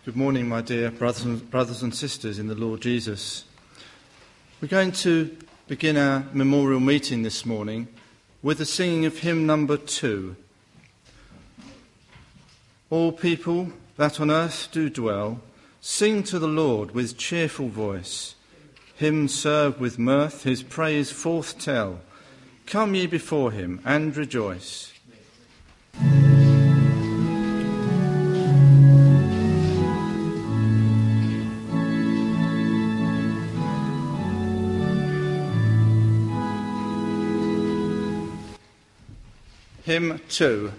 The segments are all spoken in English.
Good morning, my dear brothers and sisters in the Lord Jesus. We're going to begin our memorial meeting this morning with the singing of hymn number 2. All people that on earth do dwell, sing to the Lord with cheerful voice. Him serve with mirth, his praise forth tell. Come ye before him and rejoice. Hymn 2.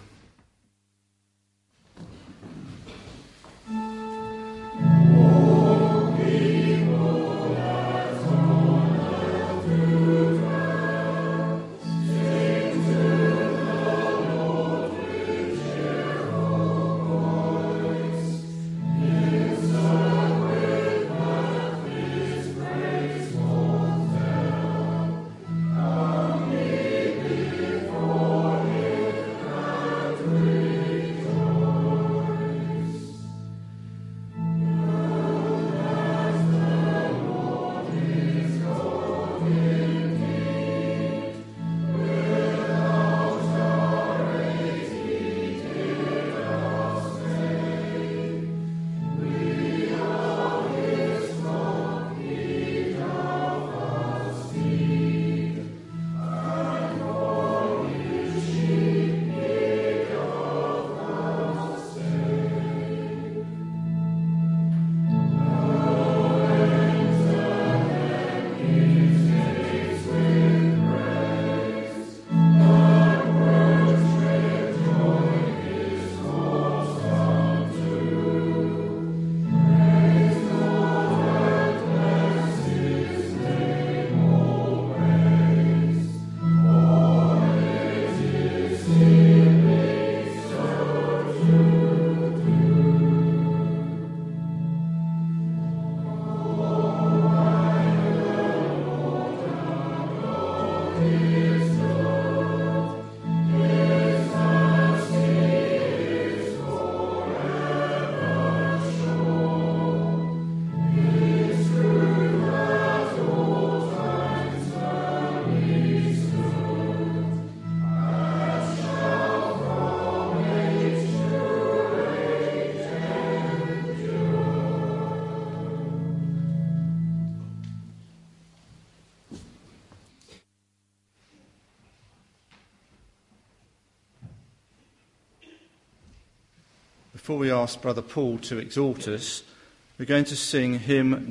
Before we ask Brother Paul to exhort us, we're going to sing hymn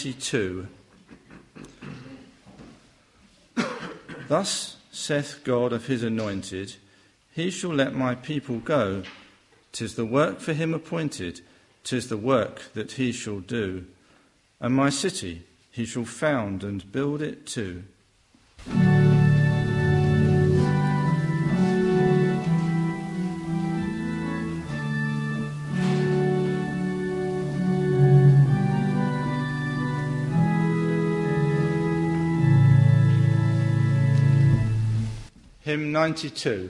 92. Thus saith God of his anointed, he shall let my people go. 'Tis the work for him appointed, 'tis the work that he shall do. And my city he shall found and build it too. Hymn 92.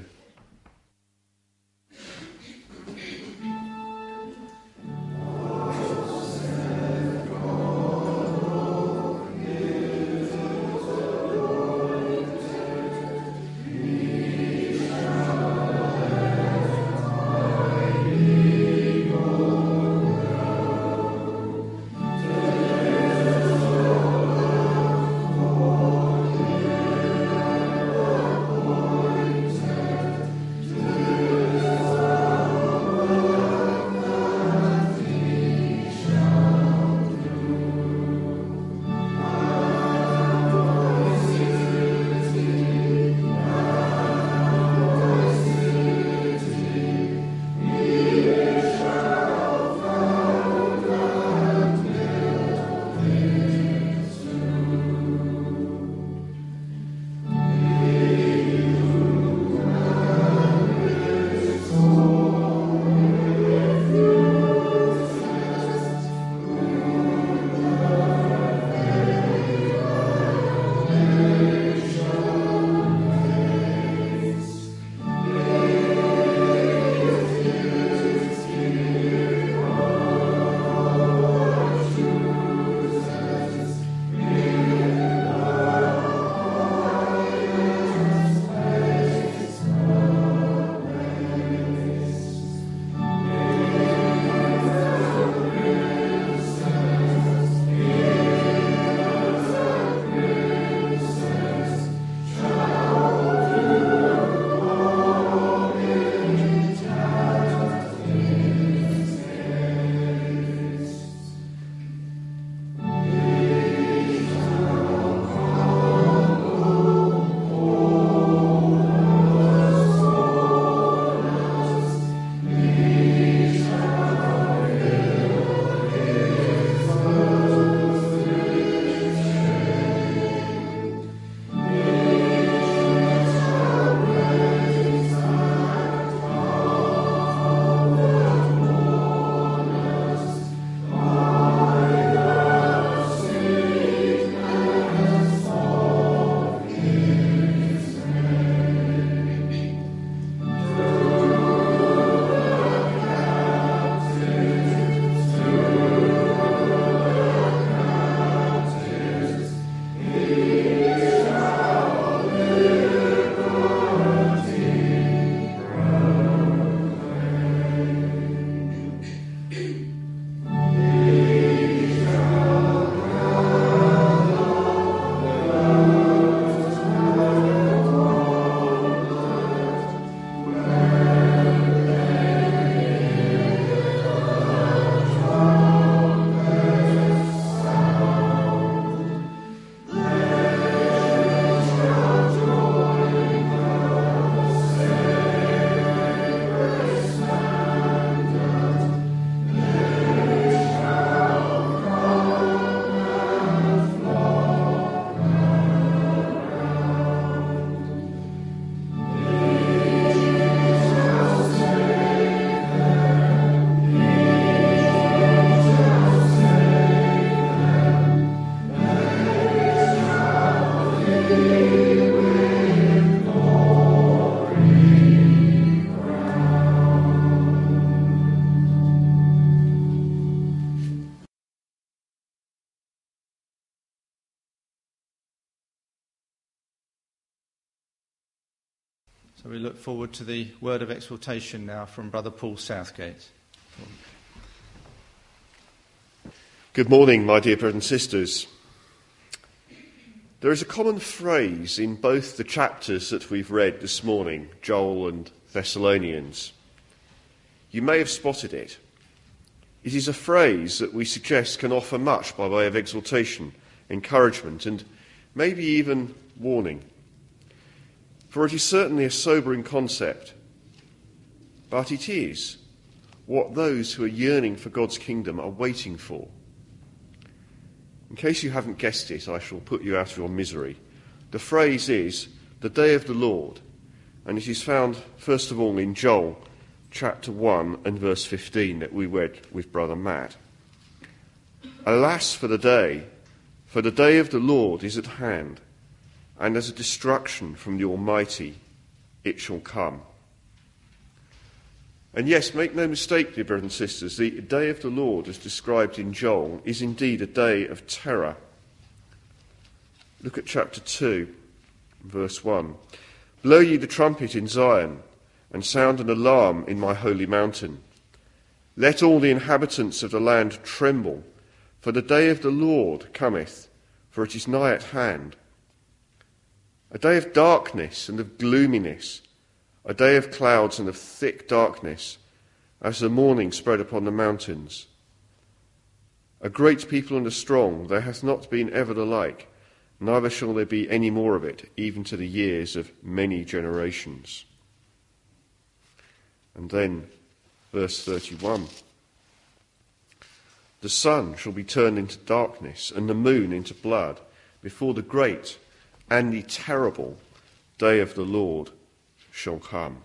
So we look forward to the word of exhortation now from Brother Paul Southgate. Good morning, my dear brothers and sisters. There is a common phrase in both the chapters that we've read this morning, Joel and Thessalonians. You may have spotted it. It is a phrase that we suggest can offer much by way of exhortation, encouragement, and maybe even warning. For it is certainly a sobering concept, but it is what those who are yearning for God's kingdom are waiting for. In case you haven't guessed it, I shall put you out of your misery. The phrase is the day of the Lord, and it is found first of all in Joel chapter 1 and verse 15 that we read with Brother Matt. Alas for the day of the Lord is at hand, and as a destruction from the Almighty it shall come. And yes, make no mistake, dear brothers and sisters, the day of the Lord, as described in Joel, is indeed a day of terror. Look at chapter 2, verse 1. Blow ye the trumpet in Zion, and sound an alarm in my holy mountain. Let all the inhabitants of the land tremble, for the day of the Lord cometh, for it is nigh at hand. A day of darkness and of gloominess, a day of clouds and of thick darkness, as the morning spread upon the mountains. A great people and a strong, there hath not been ever the like, neither shall there be any more of it, even to the years of many generations. And then, verse 31. The sun shall be turned into darkness, and the moon into blood, before the great and the terrible day of the Lord shall come.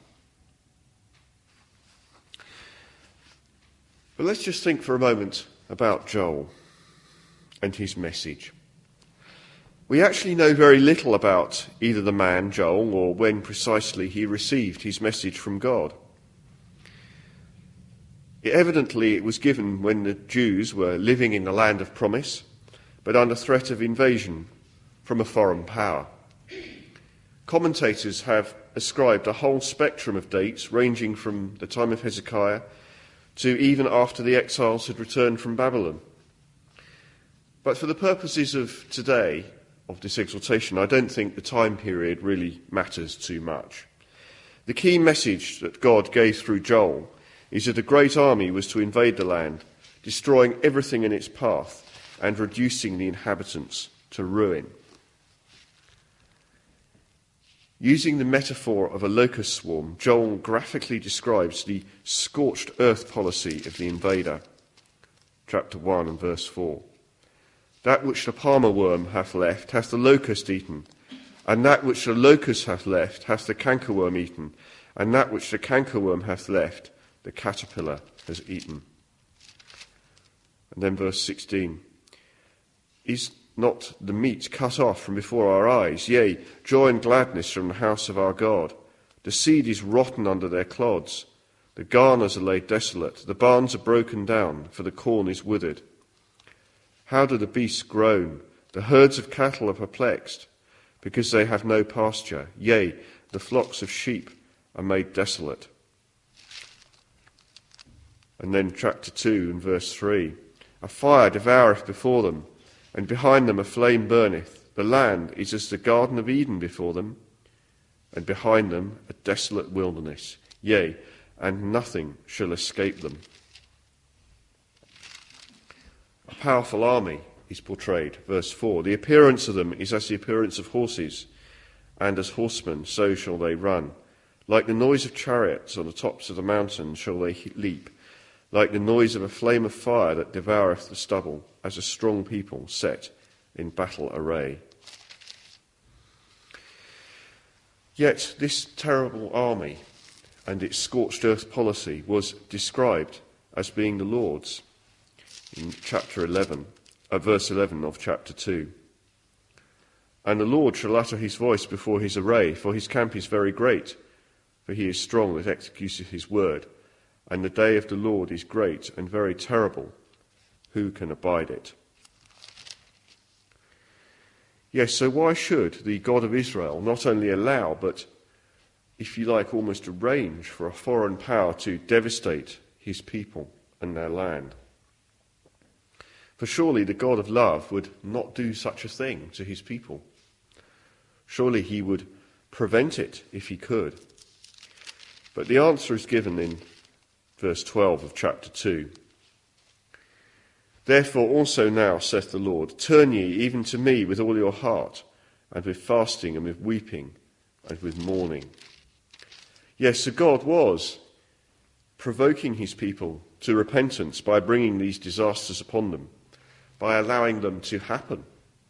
But let's just think for a moment about Joel and his message. We actually know very little about either the man, Joel, or when precisely he received his message from God. Evidently, it was given when the Jews were living in the land of promise, but under threat of invasion from a foreign power. Commentators have ascribed a whole spectrum of dates ranging from the time of Hezekiah to even after the exiles had returned from Babylon. But for the purposes of today, of this exhortation, I don't think the time period really matters too much. The key message that God gave through Joel is that a great army was to invade the land, destroying everything in its path and reducing the inhabitants to ruin. Using the metaphor of a locust swarm, Joel graphically describes the scorched earth policy of the invader. Chapter 1 and verse 4. That which the palmer worm hath left hath the locust eaten, and that which the locust hath left hath the cankerworm eaten, and that which the cankerworm hath left the caterpillar has eaten. And then verse 16. Is not the meat cut off from before our eyes? Yea, joy and gladness from the house of our God. The seed is rotten under their clods. The garners are laid desolate. The barns are broken down, for the corn is withered. How do the beasts groan? The herds of cattle are perplexed, because they have no pasture. Yea, the flocks of sheep are made desolate. And then chapter 2 and verse 3. A fire devoureth before them, and behind them a flame burneth. The land is as the Garden of Eden before them, and behind them a desolate wilderness. Yea, and nothing shall escape them. A powerful army is portrayed. Verse 4. The appearance of them is as the appearance of horses, and as horsemen so shall they run. Like the noise of chariots on the tops of the mountains shall they leap. Like the noise of a flame of fire that devoureth the stubble, as a strong people set in battle array. Yet this terrible army and its scorched earth policy was described as being the Lord's in chapter 11, verse 11 of chapter 2. And the Lord shall utter his voice before his array, for his camp is very great, for he is strong that executeth his word. And the day of the Lord is great and very terrible. Who can abide it? Yes, so why should the God of Israel not only allow, but if you like, almost arrange for a foreign power to devastate his people and their land. For surely the God of love would not do such a thing to his people. Surely he would prevent it if he could. But the answer is given in verse 12 of chapter 2. Therefore also now, saith the Lord, turn ye even to me with all your heart, and with fasting, and with weeping, and with mourning. Yes, so God was provoking his people to repentance by bringing these disasters upon them, by allowing them to happen.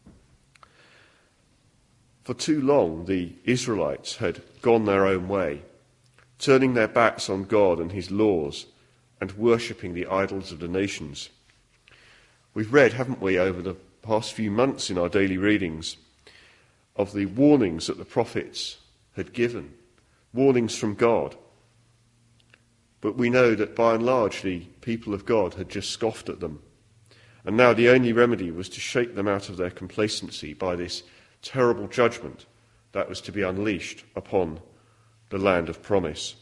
For too long, the Israelites had gone their own way, turning their backs on God and his laws, and worshipping the idols of the nations. We've read, haven't we, over the past few months in our daily readings, of the warnings that the prophets had given, warnings from God. But we know that by and large the people of God had just scoffed at them. And now the only remedy was to shake them out of their complacency by this terrible judgment that was to be unleashed upon the land of promise.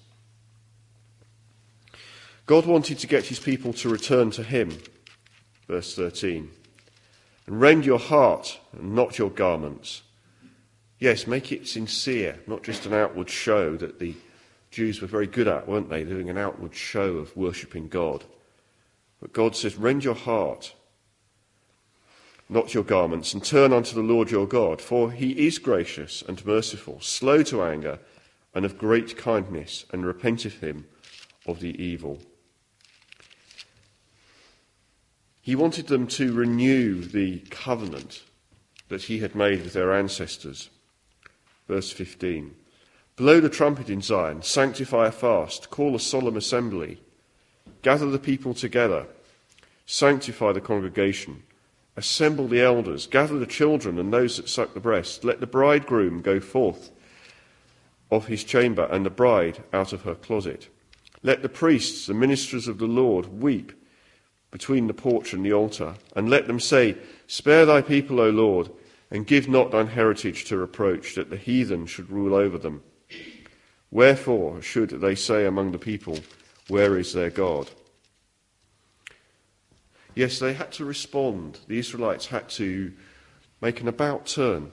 God wanted to get his people to return to him, verse 13, and rend your heart and not your garments. Yes, make it sincere, not just an outward show that the Jews were very good at, weren't they, doing an outward show of worshipping God. But God says, rend your heart, not your garments, and turn unto the Lord your God, for he is gracious and merciful, slow to anger, and of great kindness, and repenteth him of the evil. He wanted them to renew the covenant that he had made with their ancestors. Verse 15, blow the trumpet in Zion, sanctify a fast, call a solemn assembly, gather the people together, sanctify the congregation, assemble the elders, gather the children and those that suck the breast. Let the bridegroom go forth of his chamber and the bride out of her closet. Let the priests, the ministers of the Lord, weep between the porch and the altar, and let them say, spare thy people, O Lord, and give not thine heritage to reproach, that the heathen should rule over them. Wherefore should they say among the people, where is their God? Yes, they had to respond. The Israelites had to make an about turn.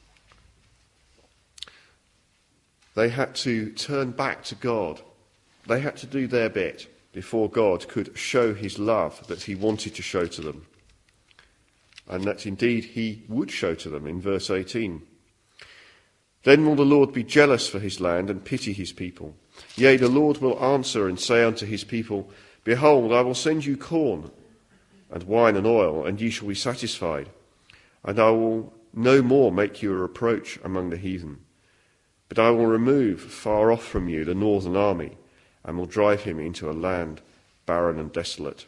They had to turn back to God. They had to do their bit before God could show his love that he wanted to show to them. And that indeed he would show to them in verse 18. Then will the Lord be jealous for his land and pity his people. Yea, the Lord will answer and say unto his people, behold, I will send you corn and wine and oil, and ye shall be satisfied. And I will no more make you a reproach among the heathen. But I will remove far off from you the northern army, and will drive him into a land barren and desolate.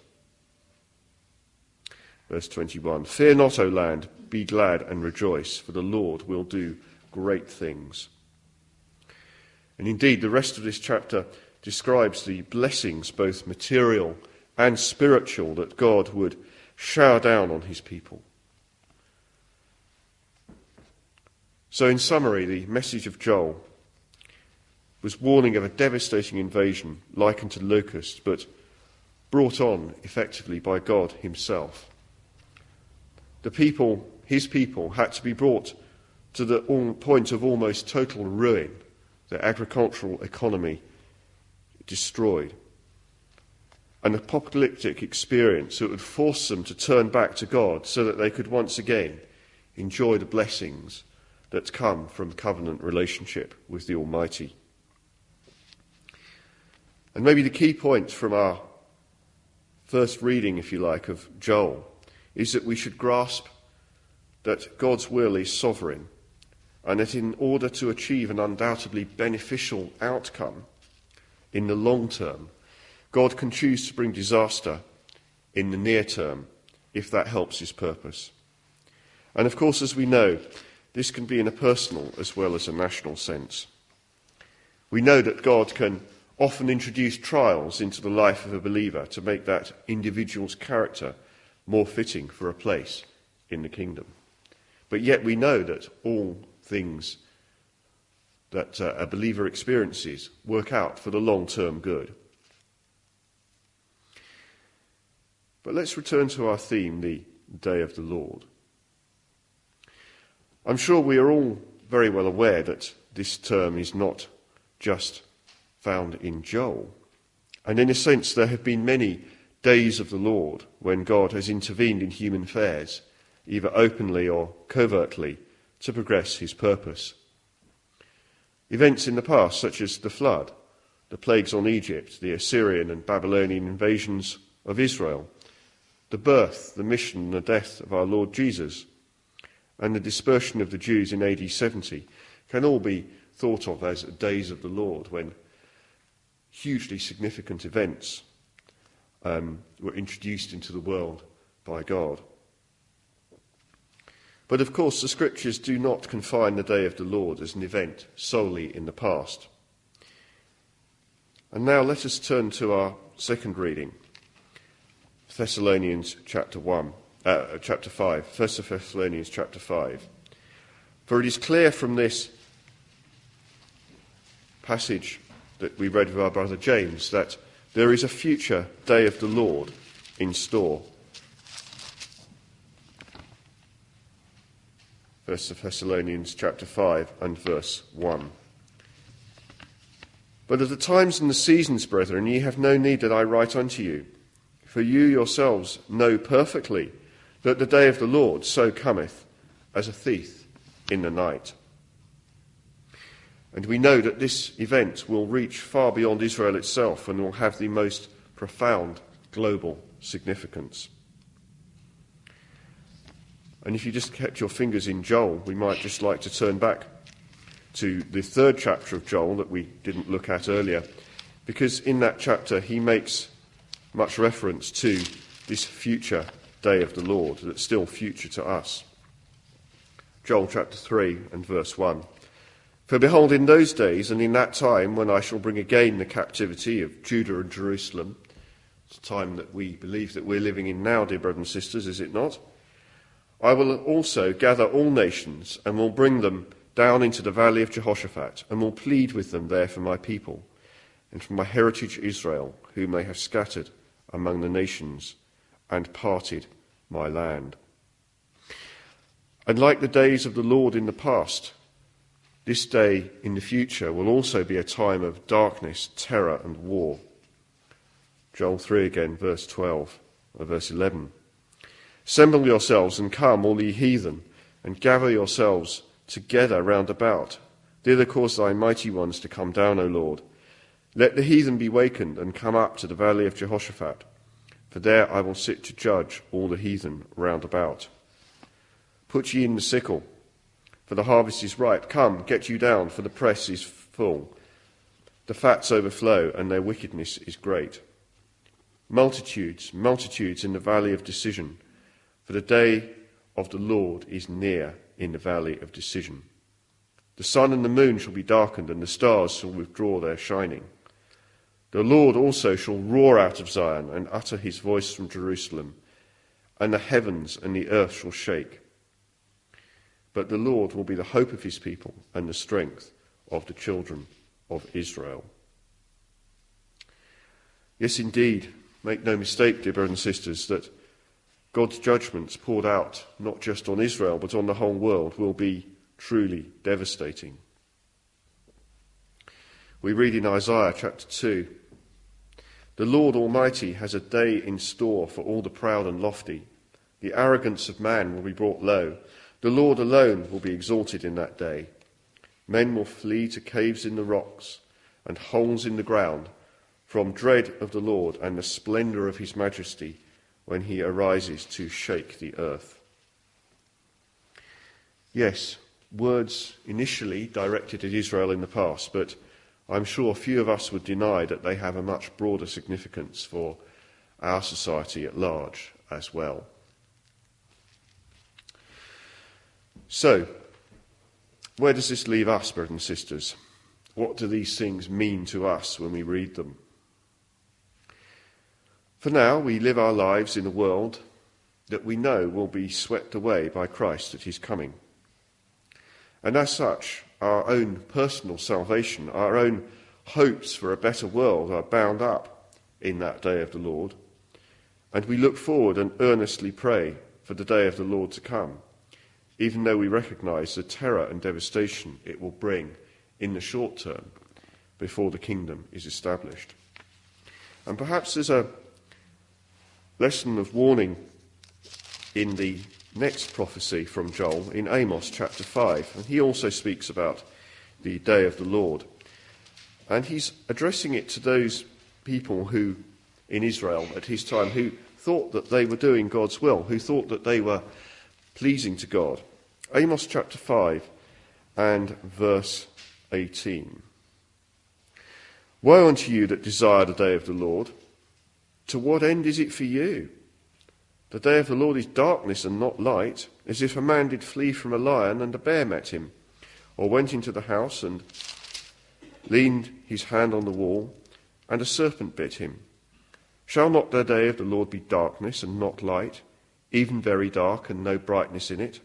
Verse 21, fear not, O land, be glad and rejoice, for the Lord will do great things. And indeed, the rest of this chapter describes the blessings, both material and spiritual, that God would shower down on his people. So in summary, the message of Joel was warning of a devastating invasion like unto locusts, but brought on effectively by God himself. The people, his people, had to be brought to the point of almost total ruin, their agricultural economy destroyed. An apocalyptic experience that would force them to turn back to God so that they could once again enjoy the blessings that come from covenant relationship with the Almighty. And maybe the key point from our first reading, if you like, of Joel is that we should grasp that God's will is sovereign, and that in order to achieve an undoubtedly beneficial outcome in the long term, God can choose to bring disaster in the near term if that helps his purpose. And of course, as we know, this can be in a personal as well as a national sense. We know that God can often introduce trials into the life of a believer to make that individual's character more fitting for a place in the kingdom. But yet we know that all things that a believer experiences work out for the long-term good. But let's return to our theme, the Day of the Lord. I'm sure we are all very well aware that this term is not just found in Joel. And in a sense, there have been many days of the Lord when God has intervened in human affairs, either openly or covertly, to progress his purpose. Events in the past, such as the flood, the plagues on Egypt, the Assyrian and Babylonian invasions of Israel, the birth, the mission and the death of our Lord Jesus, and the dispersion of the Jews in AD 70, can all be thought of as days of the Lord, when hugely significant events were introduced into the world by God. But of course, the Scriptures do not confine the Day of the Lord as an event solely in the past. And now let us turn to our second reading, Thessalonians chapter 5, 1 Thessalonians chapter 5. For it is clear from this passage that we read with our brother James that there is a future day of the Lord in store. 1 Thessalonians chapter 5 and verse 1. But of the times and the seasons, brethren, ye have no need that I write unto you, for you yourselves know perfectly that the day of the Lord so cometh as a thief in the night. And we know that this event will reach far beyond Israel itself and will have the most profound global significance. And if you just kept your fingers in Joel, we might just like to turn back to the third chapter of Joel that we didn't look at earlier, because in that chapter he makes much reference to this future day of the Lord that's still future to us. Joel chapter 3 and verse 1. For behold, in those days and in that time when I shall bring again the captivity of Judah and Jerusalem, it's a time that we believe that we're living in now, dear brothers and sisters, is it not? I will also gather all nations and will bring them down into the valley of Jehoshaphat and will plead with them there for my people and for my heritage Israel, whom they have scattered among the nations and parted my land. And like the days of the Lord in the past, this day in the future will also be a time of darkness, terror and war. Joel 3 again, verse 12, or verse 11. Assemble yourselves and come, all ye heathen, and gather yourselves together round about. Thither cause thy mighty ones to come down, O Lord. Let the heathen be wakened and come up to the valley of Jehoshaphat, for there I will sit to judge all the heathen round about. Put ye in the sickle, for the harvest is ripe. Come, get you down, for the press is full. The fats overflow, and their wickedness is great. Multitudes, multitudes in the valley of decision, for the day of the Lord is near in the valley of decision. The sun and the moon shall be darkened, and the stars shall withdraw their shining. The Lord also shall roar out of Zion and utter his voice from Jerusalem, and the heavens and the earth shall shake. But the Lord will be the hope of his people and the strength of the children of Israel. Yes, indeed, make no mistake, dear brothers and sisters, that God's judgments poured out not just on Israel but on the whole world will be truly devastating. We read in Isaiah chapter 2, the Lord Almighty has a day in store for all the proud and lofty. The arrogance of man will be brought low. The Lord alone will be exalted in that day. Men will flee to caves in the rocks and holes in the ground from dread of the Lord and the splendour of his majesty when he arises to shake the earth. Yes, words initially directed at Israel in the past, but I'm sure few of us would deny that they have a much broader significance for our society at large as well. So, where does this leave us, brothers and sisters? What do these things mean to us when we read them? For now, we live our lives in a world that we know will be swept away by Christ at his coming. And as such, our own personal salvation, our own hopes for a better world are bound up in that day of the Lord. And we look forward and earnestly pray for the day of the Lord to come, even though we recognise the terror and devastation it will bring in the short term before the kingdom is established. And perhaps there's a lesson of warning in the next prophecy from Joel in Amos chapter 5. And he also speaks about the day of the Lord. And he's addressing it to those people who, in Israel at his time, who thought that they were doing God's will, who thought that they were pleasing to God. Amos chapter 5 and verse 18. Woe unto you that desire the day of the Lord! To what end is it for you? The day of the Lord is darkness and not light, as if a man did flee from a lion and a bear met him, or went into the house and leaned his hand on the wall, and a serpent bit him. Shall not the day of the Lord be darkness and not light, even very dark and no brightness in it?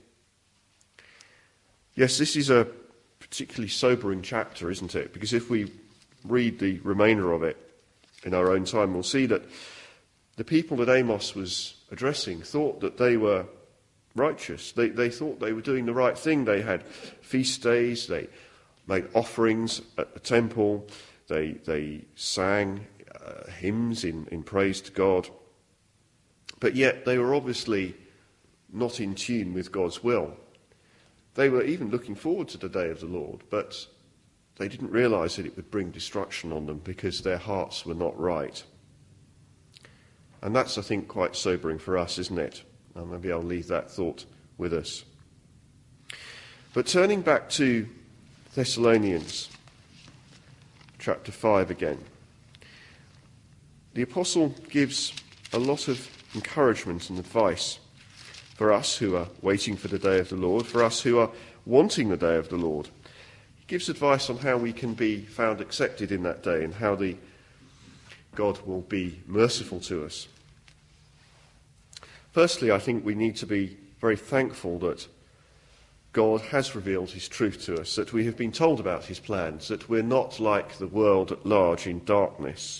Yes, this is a particularly sobering chapter, isn't it? Because if we read the remainder of it in our own time, we'll see that the people that Amos was addressing thought that they were righteous. They thought they were doing the right thing. They had feast days, they made offerings at the temple, they sang hymns in praise to God. But yet they were obviously not in tune with God's will. They were even looking forward to the day of the Lord, but they didn't realise that it would bring destruction on them because their hearts were not right. And that's, I think, quite sobering for us, isn't it? Maybe I'll leave that thought with us. But turning back to Thessalonians chapter 5 again, the apostle gives a lot of encouragement and advice for us who are waiting for the day of the Lord, for us who are wanting the day of the Lord. He gives advice on how we can be found accepted in that day and how God will be merciful to us. Firstly, I think we need to be very thankful that God has revealed his truth to us, that we have been told about his plans, that we're not like the world at large in darkness.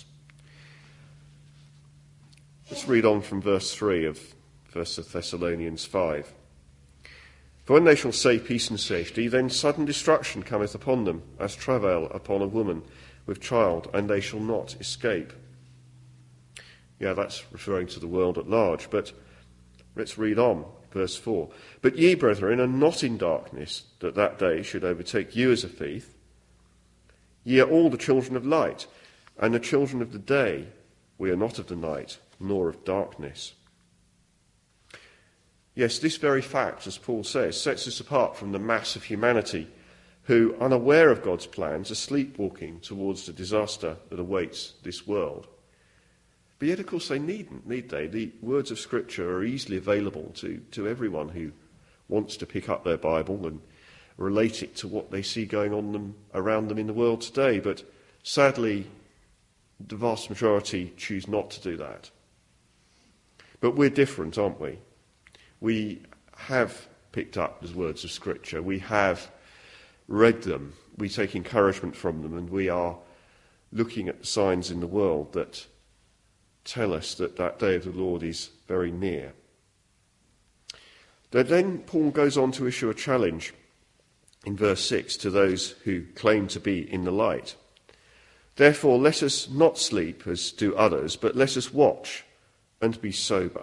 Let's read on from verse 3 of 1 Thessalonians 5. For when they shall say peace and safety, then sudden destruction cometh upon them, as travail upon a woman with child, and they shall not escape. Yeah, that's referring to the world at large, but let's read on, verse 4. But ye, brethren, are not in darkness, that that day should overtake you as a thief. Ye are all the children of light, and the children of the day. We are not of the night, nor of darkness. Yes, this very fact, as Paul says, sets us apart from the mass of humanity who, unaware of God's plans, are sleepwalking towards the disaster that awaits this world. But yet, of course, they needn't, need they? The words of Scripture are easily available to everyone who wants to pick up their Bible and relate it to what they see going on around them in the world today. But sadly, the vast majority choose not to do that. But we're different, aren't we? We have picked up the words of Scripture. We have read them. We take encouragement from them, and we are looking at the signs in the world that tell us that that day of the Lord is very near. Then Paul goes on to issue a challenge in verse 6 to those who claim to be in the light. Therefore, let us not sleep as do others, but let us watch and be sober.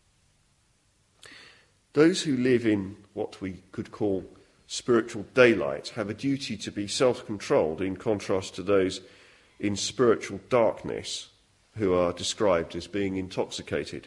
Those who live in what we could call spiritual daylight have a duty to be self-controlled, in contrast to those in spiritual darkness who are described as being intoxicated.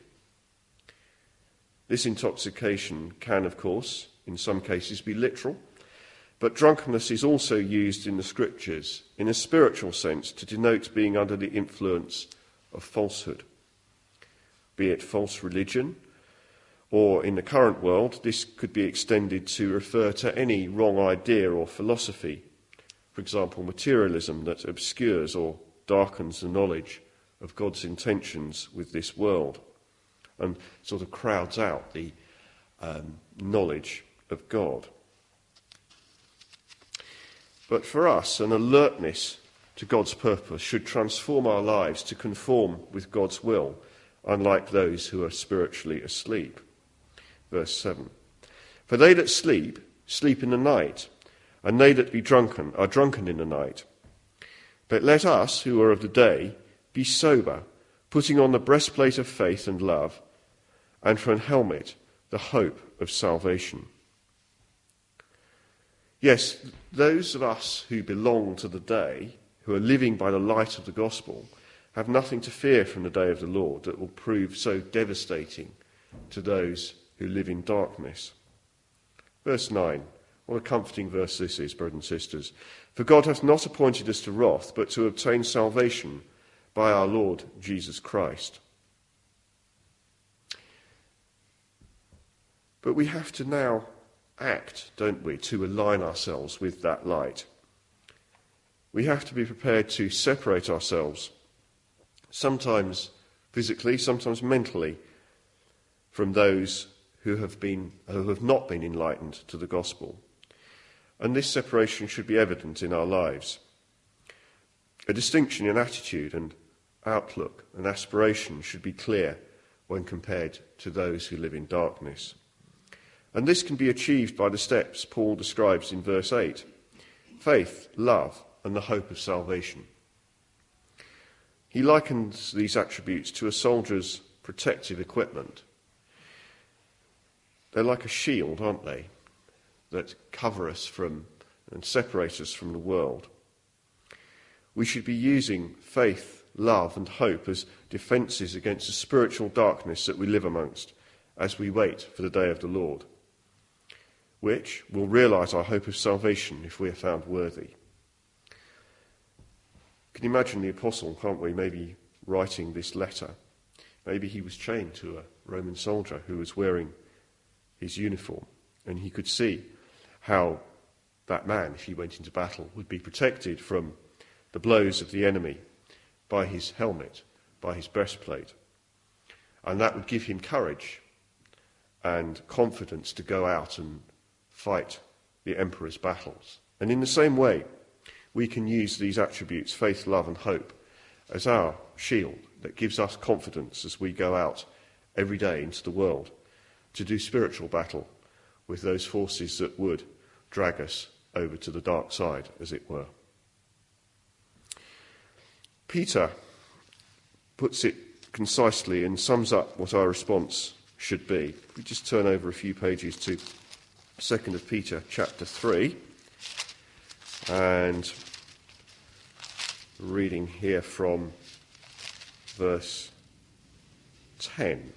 This intoxication can, of course, in some cases be literal, but drunkenness is also used in the Scriptures in a spiritual sense to denote being under the influence of falsehood, be it false religion, or in the current world, this could be extended to refer to any wrong idea or philosophy, for example, materialism that obscures or darkens the knowledge of God's intentions with this world and sort of crowds out the knowledge of God. But for us, an alertness to God's purpose should transform our lives to conform with God's will, unlike those who are spiritually asleep. Verse 7. For they that sleep, sleep in the night, and they that be drunken are drunken in the night. But let us, who are of the day, be sober, putting on the breastplate of faith and love, and for an helmet, the hope of salvation. Yes, those of us who belong to the day, who are living by the light of the gospel, have nothing to fear from the day of the Lord that will prove so devastating to those who live in darkness. Verse 9. What a comforting verse this is, brothers and sisters. For God hath not appointed us to wrath, but to obtain salvation by our Lord Jesus Christ. But we have to now act, don't we, to align ourselves with that light. We have to be prepared to separate ourselves, sometimes physically, sometimes mentally, from those who have not been enlightened to the gospel. And this separation should be evident in our lives. A distinction in attitude and outlook and aspiration should be clear when compared to those who live in darkness. And this can be achieved by the steps Paul describes in verse 8: faith, love, and the hope of salvation. He likens these attributes to a soldier's protective equipment. They're like a shield, aren't they, that cover us from and separate us from the world. We should be using faith, love, and hope as defences against the spiritual darkness that we live amongst as we wait for the day of the Lord, which will realise our hope of salvation if we are found worthy. Can you imagine the apostle, can't we, maybe writing this letter? Maybe he was chained to a Roman soldier who was wearing his uniform, and he could see how that man, if he went into battle, would be protected from the blows of the enemy by his helmet, by his breastplate. And that would give him courage and confidence to go out and fight the emperor's battles. And in the same way, we can use these attributes, faith, love, and hope, as our shield that gives us confidence as we go out every day into the world to do spiritual battle with those forces that would drag us over to the dark side, as it were. Peter puts it concisely and sums up what our response should be. We just turn over a few pages to 2 Peter chapter 3, and reading here from verse 10.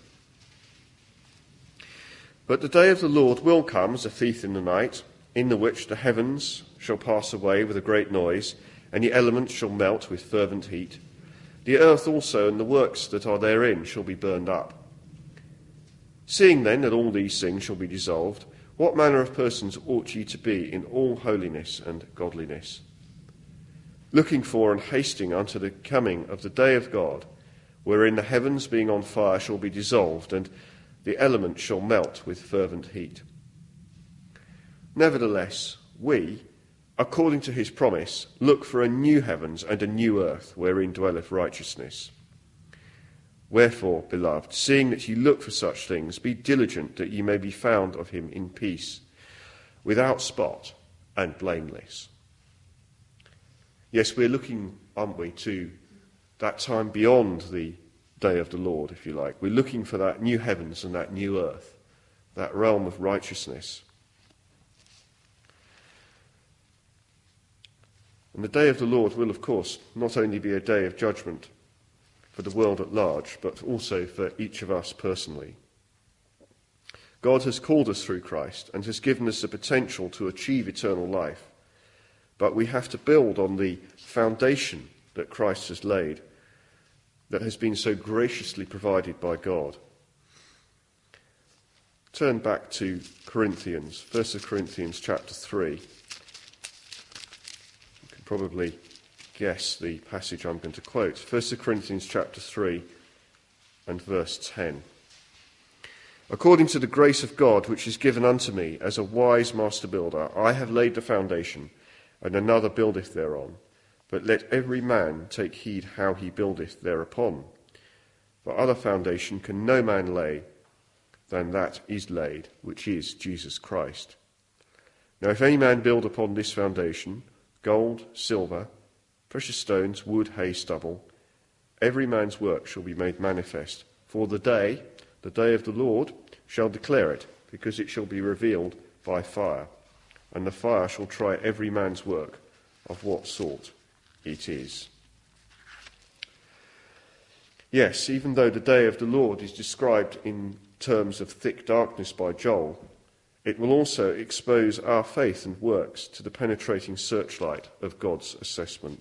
But the day of the Lord will come as a thief in the night, in the which the heavens shall pass away with a great noise, and the elements shall melt with fervent heat. The earth also and the works that are therein shall be burned up. Seeing then that all these things shall be dissolved, what manner of persons ought ye to be in all holiness and godliness, looking for and hasting unto the coming of the day of God, wherein the heavens being on fire shall be dissolved, and the elements shall melt with fervent heat. Nevertheless, we, according to his promise, look for a new heavens and a new earth, wherein dwelleth righteousness. Wherefore, beloved, seeing that ye look for such things, be diligent that ye may be found of him in peace, without spot and blameless. Yes, we're looking, aren't we, to that time beyond the day of the Lord, if you like. We're looking for that new heavens and that new earth, that realm of righteousness. And the day of the Lord will, of course, not only be a day of judgment for the world at large, but also for each of us personally. God has called us through Christ and has given us the potential to achieve eternal life. But we have to build on the foundation that Christ has laid, that has been so graciously provided by God. Turn back to Corinthians, 1 Corinthians chapter 3. You can probably guess the passage I'm going to quote. 1 Corinthians chapter 3 and verse 10. According to the grace of God which is given unto me as a wise master builder, I have laid the foundation, and another buildeth thereon. But let every man take heed how he buildeth thereupon. For other foundation can no man lay than that is laid, which is Jesus Christ. Now if any man build upon this foundation, gold, silver, precious stones, wood, hay, stubble, every man's work shall be made manifest. For the day of the Lord, shall declare it, because it shall be revealed by fire. And the fire shall try every man's work of what sort it is. Yes, even though the day of the Lord is described in terms of thick darkness by Joel, it will also expose our faith and works to the penetrating searchlight of God's assessment.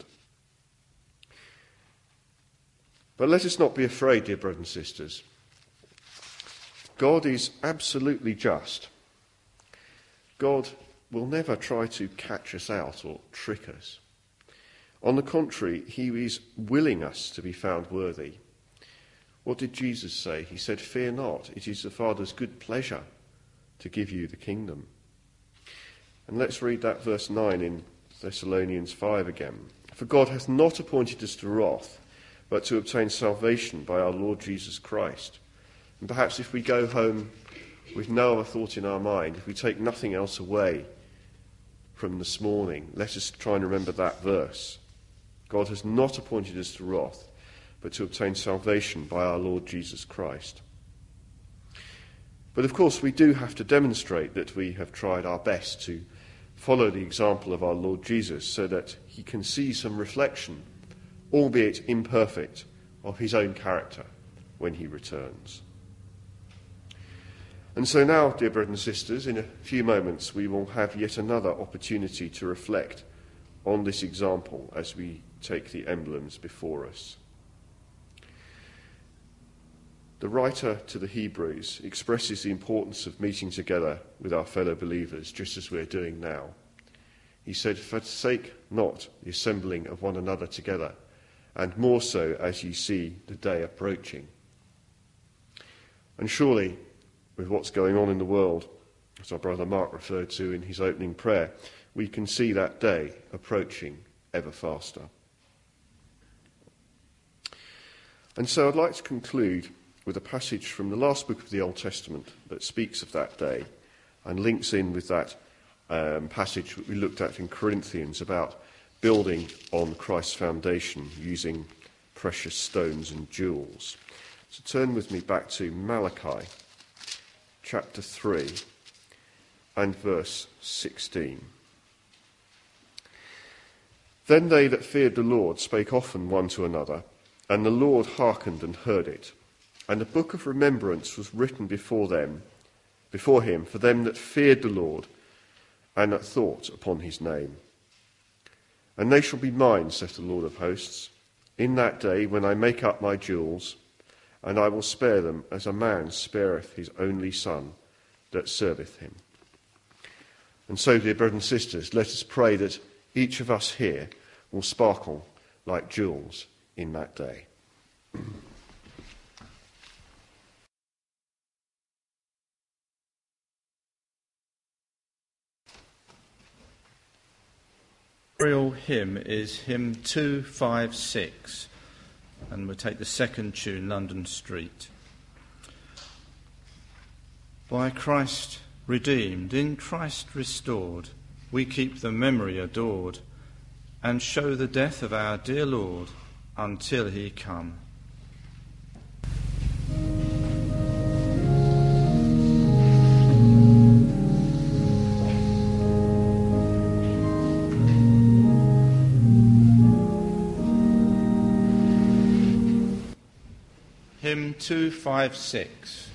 But let us not be afraid, dear brothers and sisters. God is absolutely just. God will never try to catch us out or trick us. On the contrary, he is willing us to be found worthy. What did Jesus say? He said, "Fear not, it is the Father's good pleasure to give you the kingdom." And let's read that verse 9 in Thessalonians 5 again. "For God hath not appointed us to wrath, but to obtain salvation by our Lord Jesus Christ." And perhaps if we go home with no other thought in our mind, if we take nothing else away from this morning, let us try and remember that verse. God has not appointed us to wrath, but to obtain salvation by our Lord Jesus Christ. But of course we do have to demonstrate that we have tried our best to follow the example of our Lord Jesus so that he can see some reflection, albeit imperfect, of his own character when he returns. And so now, dear brothers and sisters, in a few moments we will have yet another opportunity to reflect on this example as we take the emblems before us. The writer to the Hebrews expresses the importance of meeting together with our fellow believers, just as we're doing now. He said, "Forsake not the assembling of one another together, and more so as ye see the day approaching." And surely, with what's going on in the world, as our brother Mark referred to in his opening prayer, we can see that day approaching ever faster. And so I'd like to conclude with a passage from the last book of the Old Testament that speaks of that day and links in with that passage that we looked at in Corinthians about building on Christ's foundation using precious stones and jewels. So turn with me back to Malachi chapter 3 and verse 16. "Then they that feared the Lord spake often one to another, and the Lord hearkened and heard it. And a book of remembrance was written before him, for them that feared the Lord, and that thought upon his name. And they shall be mine, saith the Lord of hosts, in that day when I make up my jewels, and I will spare them as a man spareth his only son that serveth him." And so, dear brothers and sisters, let us pray that each of us here will sparkle like jewels in that day. The burial hymn is hymn 256, and we'll take the second tune, London Street. By Christ redeemed, in Christ restored, we keep the memory adored, and show the death of our dear Lord until he come. Hymn 256.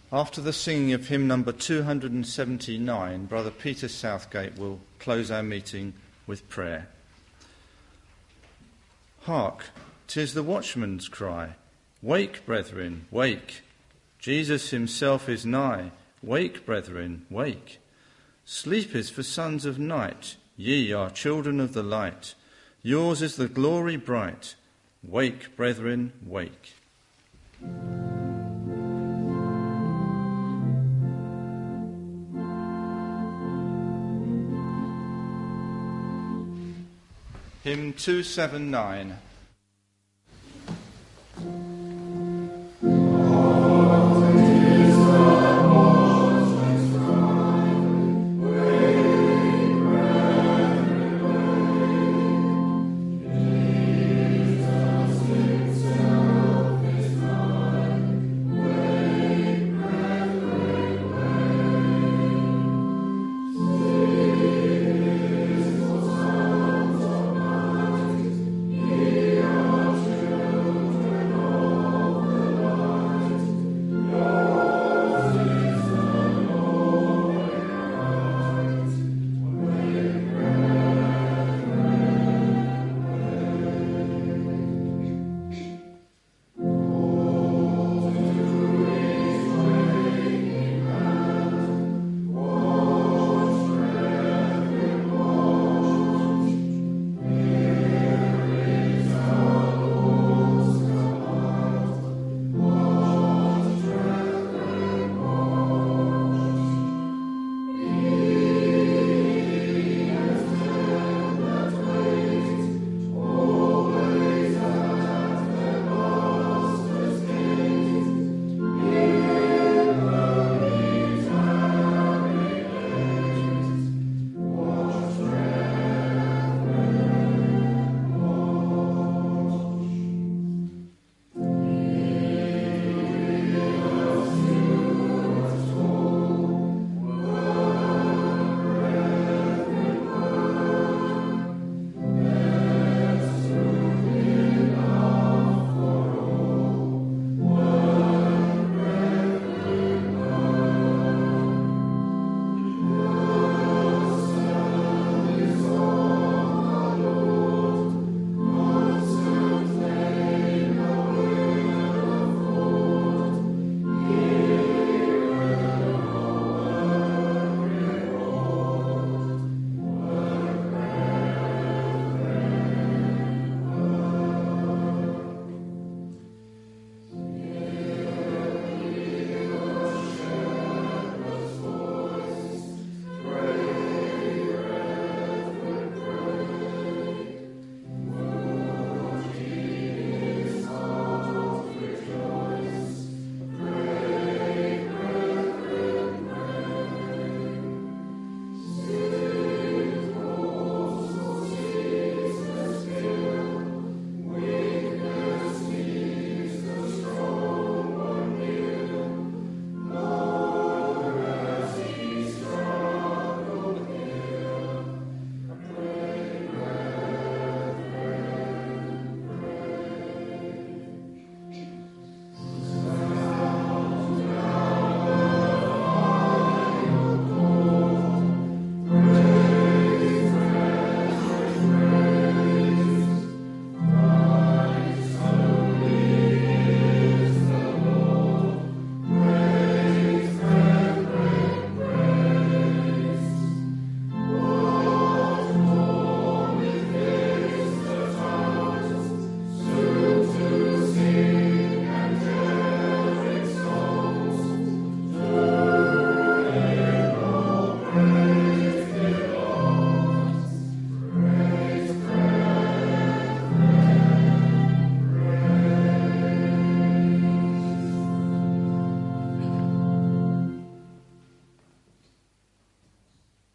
After the singing of hymn number 279, Brother Peter Southgate will close our meeting with prayer. Hark, 'tis the watchman's cry. Wake, brethren, wake. Jesus himself is nigh. Wake, brethren, wake. Sleep is for sons of night. Ye are children of the light. Yours is the glory bright. Wake, brethren, wake. Hymn 279.